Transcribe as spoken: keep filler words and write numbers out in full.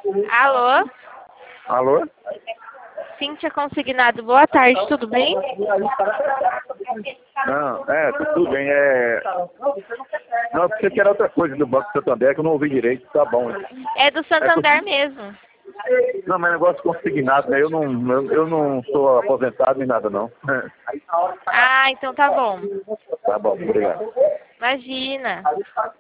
Alô? Alô? Cíntia Consignado, boa tarde, tudo bem? Não, é, tá tudo bem. É... Não, porque que era outra coisa do Banco Santander que eu não ouvi direito, tá bom. É do Santander É, mesmo. Não, mas negócio consignado, né? Eu não, eu, eu não sou aposentado nem nada, não. Ah, então tá bom. Tá bom, obrigado. Imagina.